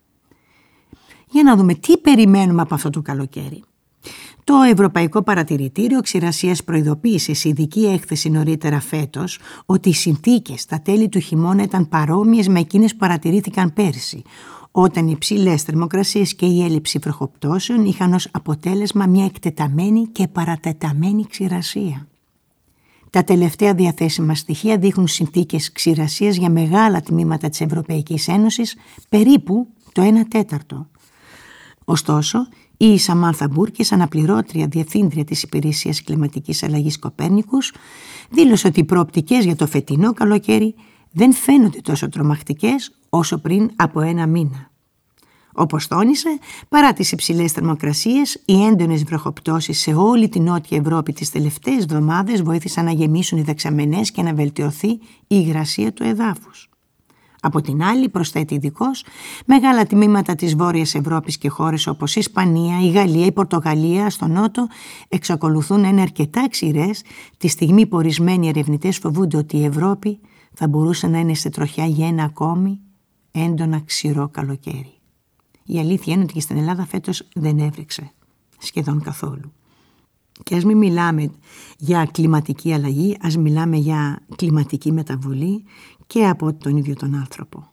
Για να δούμε τι περιμένουμε από αυτό το καλοκαίρι. Το Ευρωπαϊκό Παρατηρητήριο Ξηρασίας προειδοποίησε σε ειδική έκθεση νωρίτερα φέτος ότι οι συνθήκες στα τέλη του χειμώνα ήταν παρόμοιες με εκείνες που παρατηρήθηκαν πέρσι, όταν οι υψηλές θερμοκρασίες και η έλλειψη βροχοπτώσεων είχαν ως αποτέλεσμα μια εκτεταμένη και παρατεταμένη ξηρασία. Τα τελευταία διαθέσιμα στοιχεία δείχνουν συνθήκες ξηρασίας για μεγάλα τμήματα της Ευρωπαϊκής Ένωσης, περίπου το ένα τέταρτο. Ωστόσο, η Σαμάνθα Μπούρκης, αναπληρώτρια διευθύντρια της Υπηρεσίας Κλιματικής Αλλαγής Κοπέρνικους, δήλωσε ότι οι προοπτικές για το φετινό καλοκαίρι δεν φαίνονται τόσο τρομακτικές όσο πριν από ένα μήνα. Όπως τόνισε, παρά τις υψηλές θερμοκρασίες, οι έντονες βροχοπτώσεις σε όλη την Νότια Ευρώπη τις τελευταίες εβδομάδες βοήθησαν να γεμίσουν οι δεξαμενές και να βελτιωθεί η υγρασία του εδάφους. Από την άλλη, προσθέτει ειδικός, μεγάλα τμήματα της Βόρειας Ευρώπης και χώρες όπως η Ισπανία, η Γαλλία, η Πορτογαλία στο νότο εξακολουθούν να είναι αρκετά ξηρές, τη στιγμή που ορισμένοι ερευνητές φοβούνται ότι η Ευρώπη θα μπορούσε να είναι σε τροχιά για ένα ακόμη έντονα ξηρό καλοκαίρι. Η αλήθεια είναι ότι και στην Ελλάδα φέτος δεν έβρεξε σχεδόν καθόλου. Και ας μην μιλάμε για κλιματική αλλαγή, ας μιλάμε για κλιματική μεταβολή και από τον ίδιο τον άνθρωπο.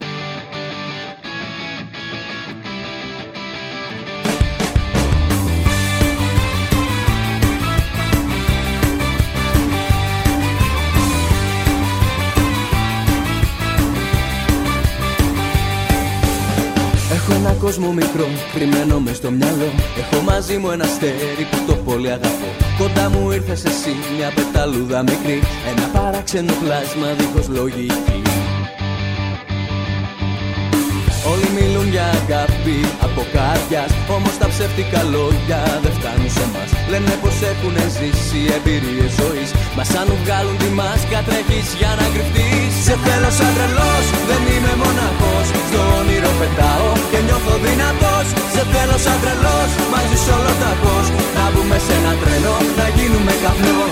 Έχω ένα κόσμο μικρό, κρυμμένο μες στο μυαλό. Έχω μαζί μου ένα αστέρι που το πολύ αγαπώ. Κοντά μου ήρθες εσύ, μια πεταλούδα μικρή, ένα παράξενο πλάσμα δίχως λογική. Όλοι μιλούν για αγάπη από καρδιάς, όμως τα ψεύτικα λόγια δεν φτάνουν σε μας. Λένε πως έχουν ζήσει εμπειρίες ζωής, μα σαν μου βγάλουν τη μάσκα τρέχεις για να κρυφτείς. Σε θέλω σαν τρελός, δεν είμαι μοναχός, στο όνειρο πετάω και νιώθω δυνατός. Σε θέλω σαν τρελός, μαζί σ' όλο τα πώς, να μπούμε σε ένα τρένο, να γίνουμε καπνός.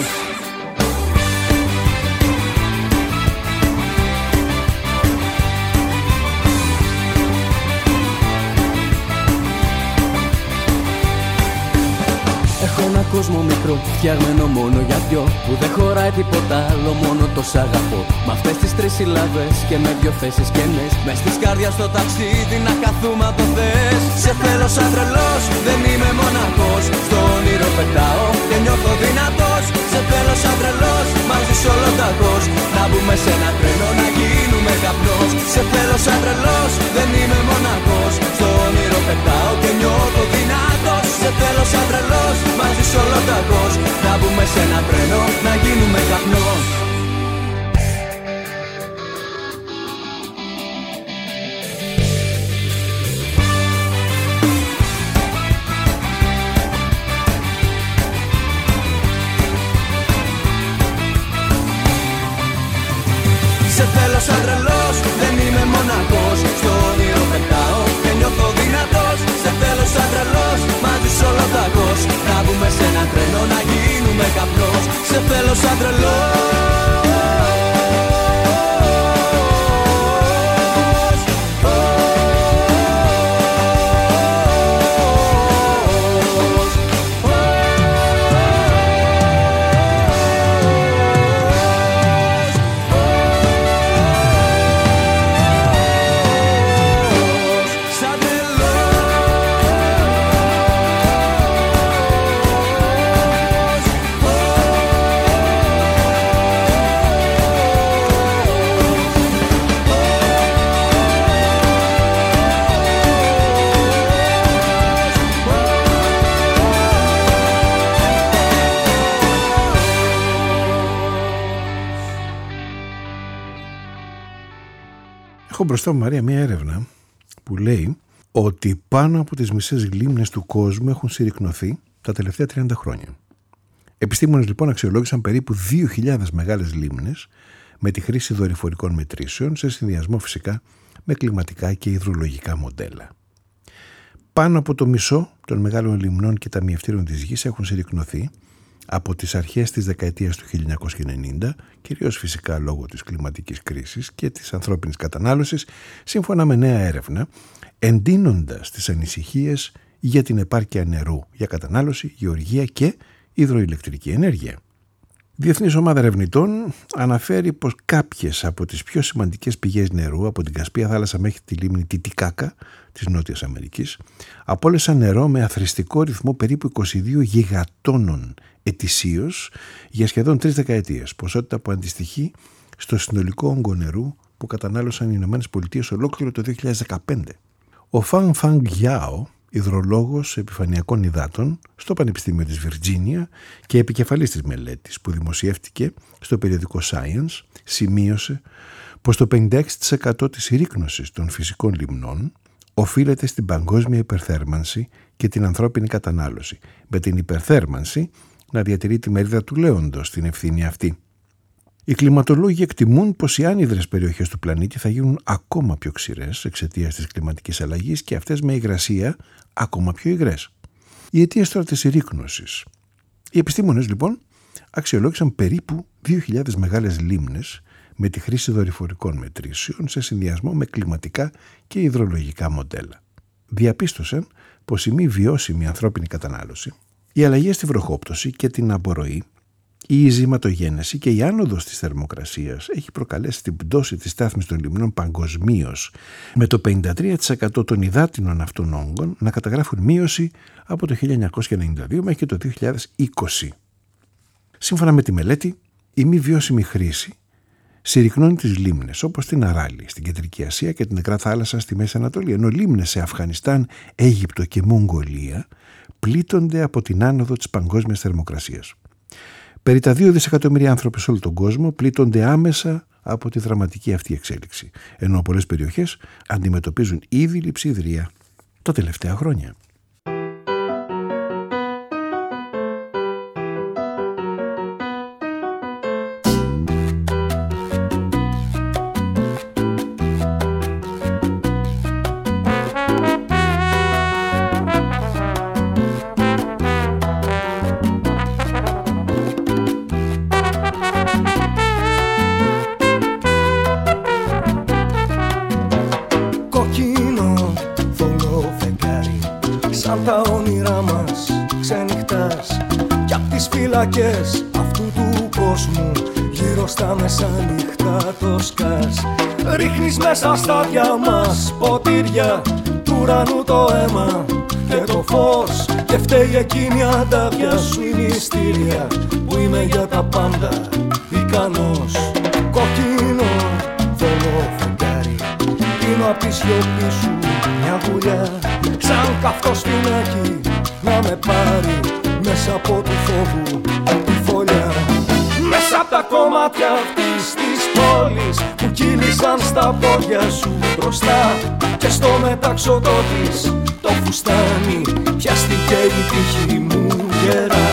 Έχω ένα κόσμο μικρό, φτιαγμένο μόνο για δυο, που δεν χωράει τίποτα άλλο, μόνο το σ' αγαπώ. Μ' αυτές τις τρεις συλλαβές και με δυο θέσεις κενές, μες της καρδιάς στο ταξίδι να καθούμε αν το θες. Σε θέλω σαν τρελός, δεν είμαι μοναχός, στο όνειρο πετάω και νιώθω δυνατός. Σε θέλω σαν τρελός, μαζί σ' όλο τα πώς, να μπούμε σε ένα τρένο, να γίνουμε καπνός. Σε θέλω σαν τρελός, δεν είμαι μοναχός, στο όνειρο πετάω και νιώθω δυνατός. Σε θέλω σαν τρελός, μαζί σ' όλο τα πώς, να μπούμε σε ένα τρένο, να γίνουμε καπνός. σαν τρελός. Έχω μπροστά μου, Μαρία, μια έρευνα που λέει ότι πάνω από τις μισές λίμνες του κόσμου έχουν συρρικνωθεί τα τελευταία τριάντα χρόνια. Επιστήμονες λοιπόν αξιολόγησαν περίπου δύο χιλιάδες μεγάλες λίμνες με τη χρήση δορυφορικών μετρήσεων, σε συνδυασμό φυσικά με κλιματικά και υδρολογικά μοντέλα. Πάνω από το μισό των μεγάλων λιμνών και ταμιευτήρων της γης έχουν συρρικνωθεί από τις αρχές της δεκαετίας του χίλια εννιακόσια ενενήντα, κυρίως φυσικά λόγω της κλιματικής κρίσης και της ανθρώπινης κατανάλωσης, σύμφωνα με νέα έρευνα, εντείνοντας τις ανησυχίες για την επάρκεια νερού για κατανάλωση, γεωργία και υδροηλεκτρική ενέργεια. Η Διεθνής Ομάδα Ερευνητών αναφέρει πως κάποιες από τις πιο σημαντικές πηγές νερού, από την Κασπία θάλασσα μέχρι τη λίμνη Τιτικάκα της Νότιας Αμερικής, απόλυσαν νερό με αθροιστικό ρυθμό περίπου είκοσι δύο γιγατόνων ετησίως για σχεδόν τρεις δεκαετίες, ποσότητα που αντιστοιχεί στο συνολικό όγκο νερού που κατανάλωσαν οι Ηνωμένες Πολιτείες ολόκληρο το δύο χιλιάδες δεκαπέντε. Ο Φαν Φανγκ Γιάο, υδρολόγος επιφανειακών υδάτων στο Πανεπιστήμιο της Βιρτζίνια και επικεφαλής της μελέτης που δημοσιεύτηκε στο περιοδικό Science, σημείωσε πως το πενήντα έξι τοις εκατό της συρρίκνωσης των φυσικών λιμνών οφείλεται στην παγκόσμια υπερθέρμανση και την ανθρώπινη κατανάλωση, με την υπερθέρμανση να διατηρεί τη μερίδα του λέοντος στην ευθύνη αυτή. Οι κλιματολόγοι εκτιμούν πως οι άνυδρες περιοχές του πλανήτη θα γίνουν ακόμα πιο ξηρές εξαιτίας της κλιματικής αλλαγής και αυτές με υγρασία ακόμα πιο υγρές. Οι αιτίες τώρα της συρρίκνωσης. Οι επιστήμονες λοιπόν αξιολόγησαν περίπου δύο χιλιάδες μεγάλες λίμνες με τη χρήση δορυφορικών μετρήσεων σε συνδυασμό με κλιματικά και υδρολογικά μοντέλα. Διαπίστωσαν πως η μη βιώσιμη ανθρώπινη κατανάλωση, οι αλλαγές στη βροχόπτωση και την απορροή, η ειζηματογένεση και η άνοδος της θερμοκρασίας έχει προκαλέσει την πτώση της στάθμης των λιμνών παγκοσμίως, με το πενήντα τρία τοις εκατό των υδάτινων αυτών όγκων να καταγράφουν μείωση από το χίλια εννιακόσια ενενήντα δύο μέχρι και το δύο χιλιάδες είκοσι. Σύμφωνα με τη μελέτη, η μη βιώσιμη χρήση συρρικνώνει τις λίμνες όπως την Αράλη στην Κεντρική Ασία και την Νεκρά Θάλασσα στη Μέση Ανατολή, ενώ λίμνες σε Αφγανιστάν, Αίγυπτο και Μογγολία πλήττονται από την άνοδο της παγκόσμιας θερμοκρασίας. Περί τα δύο δισεκατομμύρια άνθρωποι σε όλο τον κόσμο πλήττονται άμεσα από τη δραματική αυτή εξέλιξη, ενώ πολλές περιοχές αντιμετωπίζουν ήδη λειψιδρία τα τελευταία χρόνια. Αυτού του κόσμου γύρω στα μεσάνυχτα το σκάς. Ρίχνεις μέσα στα αυτιά μας ποτήρια του ουρανού το αίμα και το φως, και φταίει εκείνη αντάβια σου η μυστήρια που είμαι για τα πάντα ικανός. Κόκκινο θολό φεγγάρι, πίνω απ' τη σιωπή σου μια γουλιά, σαν καυτό σπινάκι να με πάρει μέσα από του φόβου τη φωλιά. Μέσα απ' τα κομμάτια αυτής της πόλης που κύλησαν στα πόδια σου μπροστά, και στο μεταξωτό της το φουστάνι πιάστηκε η τύχη μου γερά.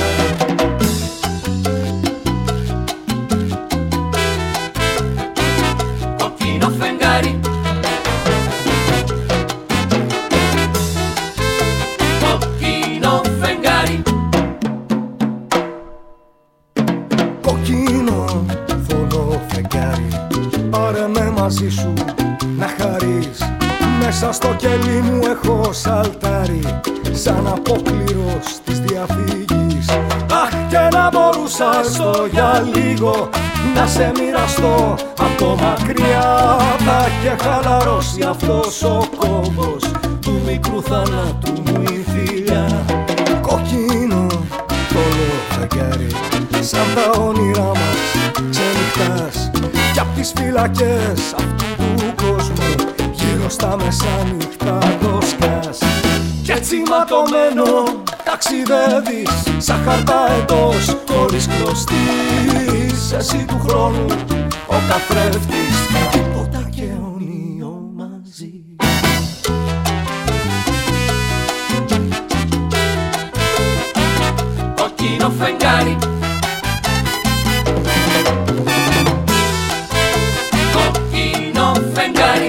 Κόκκινο φεγγάρι, κόκκινο φεγγάρι, κόκκινο Μέσα στο κελί μου έχω σαλτάρι σαν απόκληρος της διαφύγης. Αχ, και να μπορούσα έστω για λίγο να σε μοιραστώ από μακριά. Θα είχε χαλαρώσει αυτός ο κόμπος του μικρού θανάτου μου η θηλιά. Κοκκίνο θολό φεγγάρι σαν τα όνειρά μας ξενυχτάς κι απ' τις φυλακές αυτού του κόσμου γύρω στα μεσάνυχτα το σκάς. Κι έτσι ματωμένο ταξιδεύεις σαν χαρτά εντός χωρίς κλωστής. Εσύ του χρόνου ο καθρέφτης, τίποτα και αιωνίο μαζί. Κοκκίνο φεγγάρι, κοκκίνο φεγγάρι.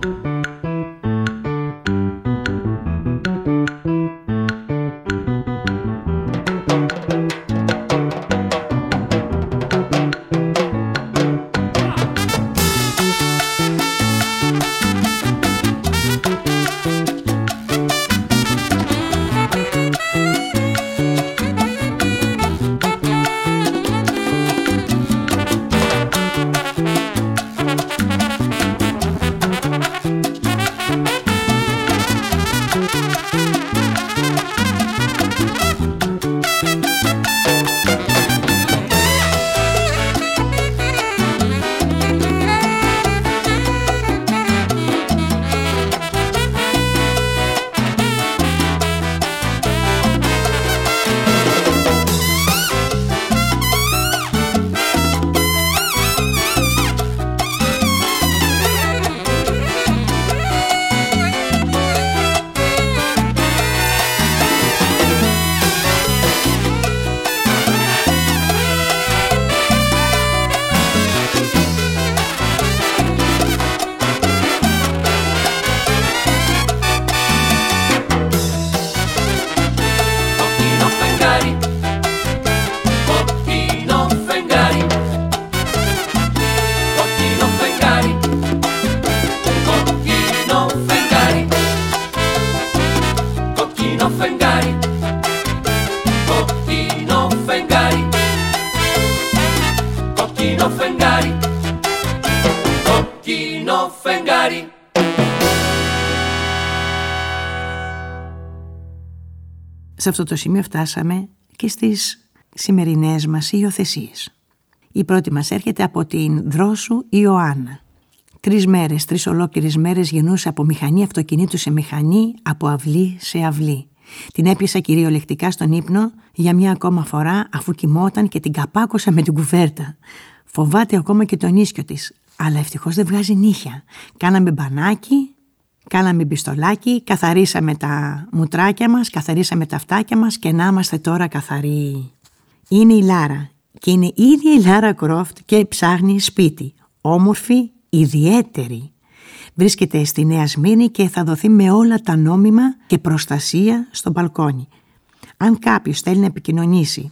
Σε αυτό το σημείο φτάσαμε και στις σημερινές μας υιοθεσίες. Η πρώτη μας έρχεται από την Δρόσου Ιωάννα. Τρεις μέρες, τρεις ολόκληρες μέρες γεννούσε από μηχανή αυτοκινήτου σε μηχανή, από αυλή σε αυλή. Την έπιασα κυριολεκτικά στον ύπνο για μια ακόμα φορά αφού κοιμόταν και την καπάκωσα με την κουβέρτα. Φοβάται ακόμα και τον ίσκιο της, αλλά ευτυχώς δεν βγάζει νύχια. Κάναμε μπανάκι, κάναμε μπιστολάκι, καθαρίσαμε τα μουτράκια μας, καθαρίσαμε τα αυτάκια μας και να είμαστε τώρα καθαροί. Είναι η Λάρα και είναι η ίδια η Λάρα Κρόφτ και ψάχνει σπίτι. Όμορφη, ιδιαίτερη. Βρίσκεται στη Νέα Σμύρνη και θα δοθεί με όλα τα νόμιμα και προστασία στο μπαλκόνι. Αν κάποιος θέλει να επικοινωνήσει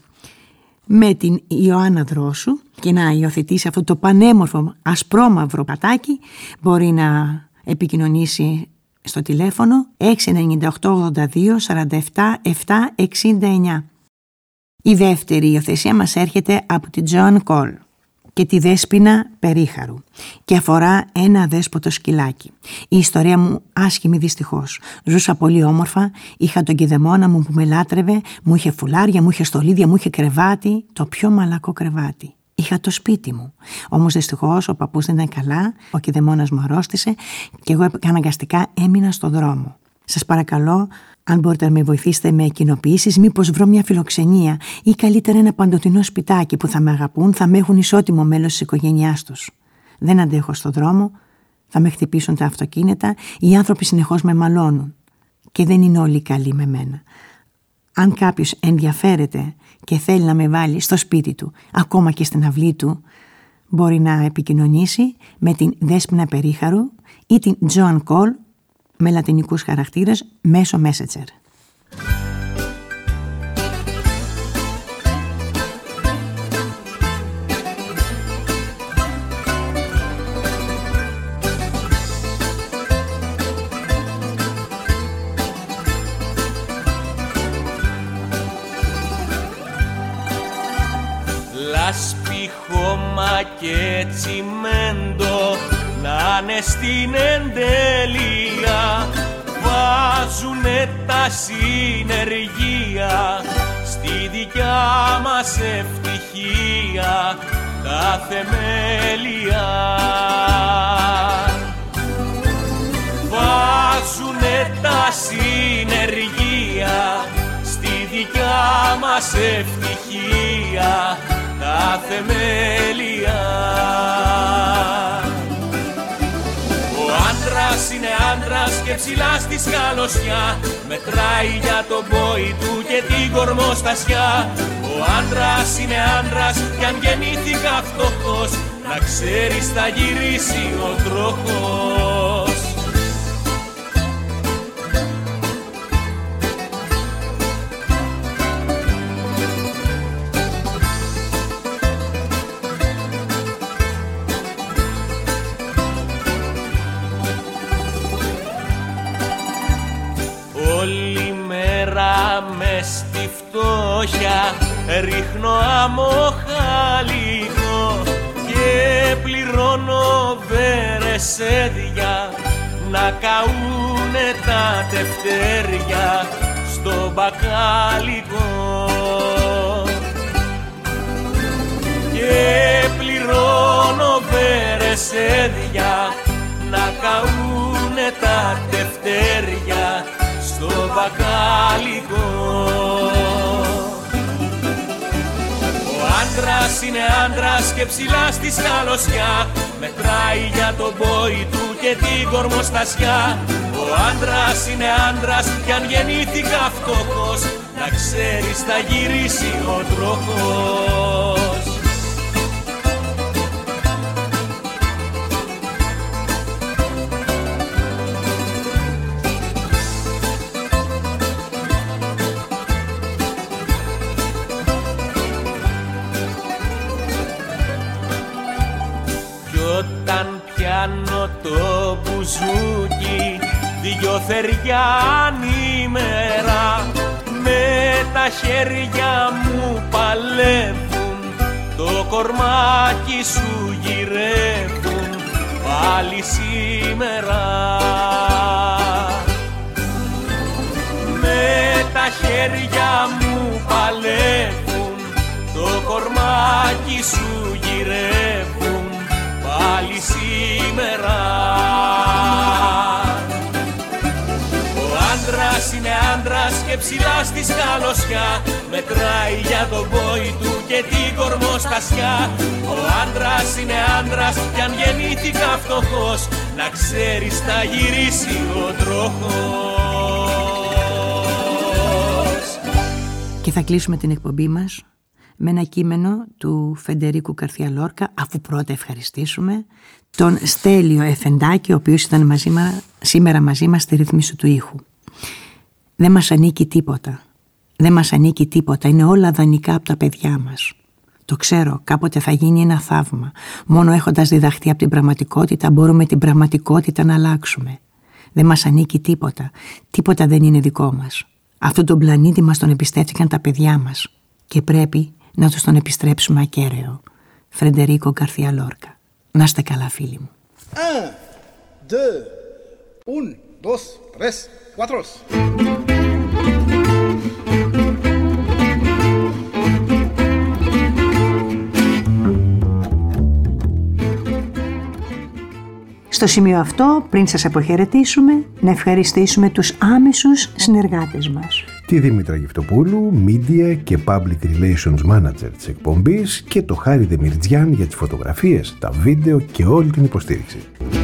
με την Ιωάννα Δρόσου και να υιοθετήσει αυτό το πανέμορφο ασπρόμαυρο πατάκι, μπορεί να επικοινωνήσει στο τηλέφωνο έξι εννιά οκτώ ογδόντα δύο σαράντα επτά επτακόσια εξήντα εννιά. Η δεύτερη υιοθεσία μας έρχεται από την Τζοάν Κολ και τη Δέσποινα Περίχαρου και αφορά ένα αδέσποτο σκυλάκι. Η ιστορία μου άσχημη δυστυχώς. Ζούσα πολύ όμορφα, είχα τον κηδεμόνα μου που με λάτρευε, μου είχε φουλάρια, μου είχε στολίδια, μου είχε κρεβάτι, το πιο μαλακό κρεβάτι. Είχα το σπίτι μου. Όμως δυστυχώς ο παππούς δεν ήταν καλά, ο κηδεμόνας μου αρρώστησε και εγώ αναγκαστικά έμεινα στο δρόμο. Σας παρακαλώ, αν μπορείτε να με βοηθήσετε με κοινοποιήσεις, μήπως βρω μια φιλοξενία ή καλύτερα ένα παντοτινό σπιτάκι που θα με αγαπούν, θα με έχουν ισότιμο μέλος της οικογένειάς τους. Δεν αντέχω στο δρόμο, θα με χτυπήσουν τα αυτοκίνητα, οι άνθρωποι συνεχώς με μαλώνουν και δεν είναι όλοι καλοί με μένα. Αν κάποιος ενδιαφέρεται και θέλει να με βάλει στο σπίτι του, ακόμα και στην αυλή του, μπορεί να επικοινωνήσει με την Δέσποινα Περίχαρου ή την Τζοάν Κολ με λατινικούς χαρακτήρες μέσω Messenger. λάσπη, χώμα και τσιμέντο να'ναι στην εντέλεια, βάζουνε τα συνεργεία στη δικιά μας ευτυχία τα θεμέλια. Βάζουνε τα συνεργεία στη δικιά μας ευτυχία τα θεμέλια. Ο άντρας είναι άντρας και ψηλά στη σκαλωσιά, μετράει για τον πόη του και την κορμοστασιά. Ο άντρας είναι άντρας κι αν γεννήθηκα φτωχός, να ξέρεις θα γυρίσει ο τροχός. Όλη μέρα μες στη φτώχεια ρίχνω αμοχαλικό και πληρώνω βερεσέδια να καούνε τα τευτέρια στο μπακάλικο. Και πληρώνω βερεσέδια να καούνε τα τευτέρια στο μπακάλικο. Ο άντρας είναι άντρας και ψηλά στη σκαλωσιά, μετράει για τον πόη του και την κορμοστασιά. Ο άντρας είναι άντρας κι αν γεννήθηκα φτωχός, να ξέρεις θα γυρίσει ο τροχός. Όταν πιάνω το μπουζούκι δυο θεριά ανήμερα, με τα χέρια μου παλεύουν, το κορμάκι σου γυρεύουν πάλι σήμερα. Με τα χέρια μου παλεύουν, το κορμάκι σου γυρεύουν πάλι σήμερα. Ο άντρας είναι άντρας και ψηλά στη σκαλωσιά, μετράει για τον πόη του και την κορμοστασιά. Ο άντρας είναι άντρας κι αν γεννήθηκα φτωχός, να ξέρεις θα γυρίσει ο τροχός. Και θα κλείσουμε την εκπομπή μας με ένα κείμενο του Φεντερίκου Γκαρθία Λόρκα, αφού πρώτα ευχαριστήσουμε τον Στέλιο Εφεντάκη, ο οποίος ήταν μαζί μας, σήμερα μαζί μας στη ρύθμιση του ήχου. Δεν μας ανήκει τίποτα. Δεν μας ανήκει τίποτα. Είναι όλα δανεικά από τα παιδιά μας. Το ξέρω, κάποτε θα γίνει ένα θαύμα. Μόνο έχοντας διδαχθεί από την πραγματικότητα μπορούμε την πραγματικότητα να αλλάξουμε. Δεν μας ανήκει τίποτα. Τίποτα δεν είναι δικό μας. Αυτόν τον πλανήτη μας τον εμπιστεύτηκαν τα παιδιά μας και πρέπει να τους τον επιστρέψουμε ακέραιο. Φεντερίκο Γκαρθία Λόρκα. Να είστε καλά, φίλοι μου. Un, deux, un, dos, tres, cuatro. Στο σημείο αυτό, πριν σας αποχαιρετήσουμε, να ευχαριστήσουμε τους άμεσους συνεργάτες μας. Τη Δήμητρα Γευτοπούλου, Media και Public Relations Manager της εκπομπής, και το Χάρη Δεμιρτζιάν για τις φωτογραφίες, τα βίντεο και όλη την υποστήριξη.